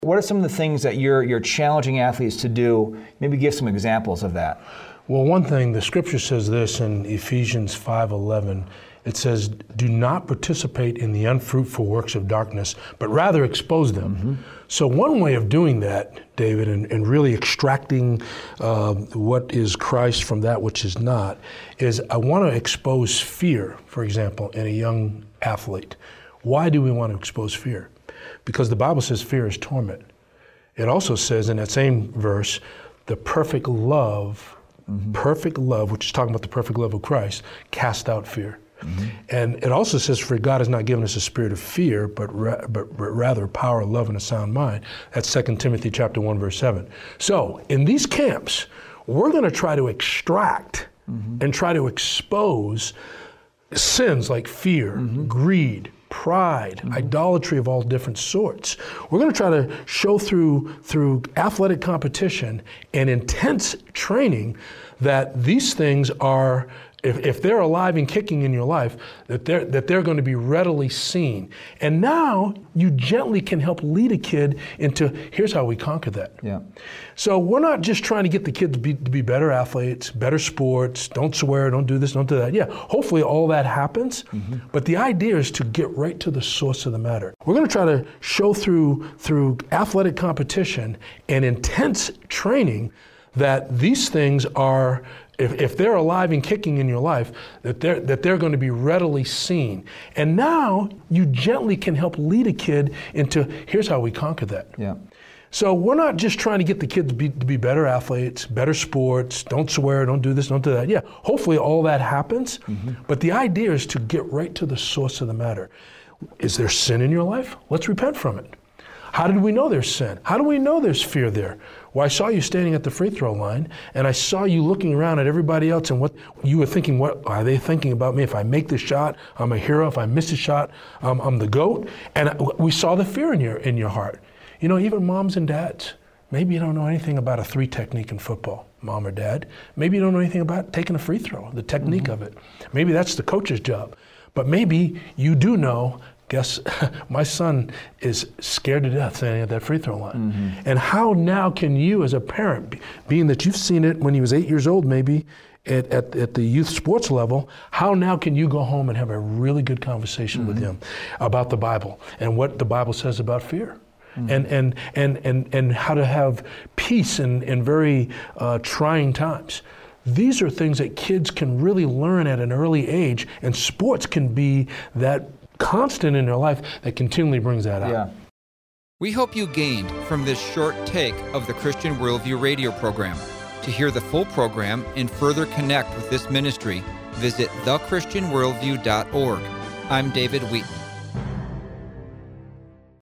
What are some of the things that you're challenging athletes to do? Maybe give some examples of that. Well, one thing, the scripture says this in Ephesians 5:11. It says, do not participate in the unfruitful works of darkness, but rather expose them. Mm-hmm. So one way of doing that, David, and really extracting what is Christ from that which is not, is I want to expose fear, for example, in a young athlete. Why do we want to expose fear? Because the Bible says fear is torment. It also says in that same verse, the perfect love, which is talking about the perfect love of Christ, cast out fear. Mm-hmm. And it also says, for God has not given us a spirit of fear, but rather power, love, and a sound mind. That's 2 Timothy chapter 1, verse 7. So in these camps, we're going to try to extract and try to expose sins like fear, greed, pride, idolatry of all different sorts. We're going to try to show through athletic competition and intense training that these things are, if they're alive and kicking in your life, that they're going to be readily seen. And now you gently can help lead a kid into, here's how we conquer that. Yeah. So we're not just trying to get the kids to be better athletes, better sports, don't swear, don't do this, don't do that. Yeah, hopefully all that happens, but the idea is to get right to the source of the matter. We're going to try to show through athletic competition and intense training that these things are, if they're alive and kicking in your life, that they're going to be readily seen. And now you gently can help lead a kid into, here's how we conquer that. Yeah. So we're not just trying to get the kids to be better athletes, better sports, don't swear, don't do this, don't do that. Yeah, hopefully all that happens, but the idea is to get right to the source of the matter. Is there sin in your life? Let's repent from it. How did we know there's sin? How do we know there's fear there? Well, I saw you standing at the free throw line, and I saw you looking around at everybody else, and what you were thinking, what are they thinking about me? If I make this shot, I'm a hero. If I miss a shot, I'm the GOAT. And we saw the fear in your heart. You know, even moms and dads, maybe you don't know anything about a 3 technique in football, mom or dad. Maybe you don't know anything about taking a free throw, the technique of it. Maybe that's the coach's job. But maybe you do know, guess, my son is scared to death standing at that free throw line. And how now can you as a parent, being that you've seen it when he was 8 years old maybe, at the youth sports level, how now can you go home and have a really good conversation with him about the Bible and what the Bible says about fear? And how to have peace in very trying times. These are things that kids can really learn at an early age, and sports can be that constant in their life that continually brings that out. Yeah. We hope you gained from this short take of the Christian Worldview radio program. To hear the full program and further connect with this ministry, visit thechristianworldview.org. I'm David Wheaton.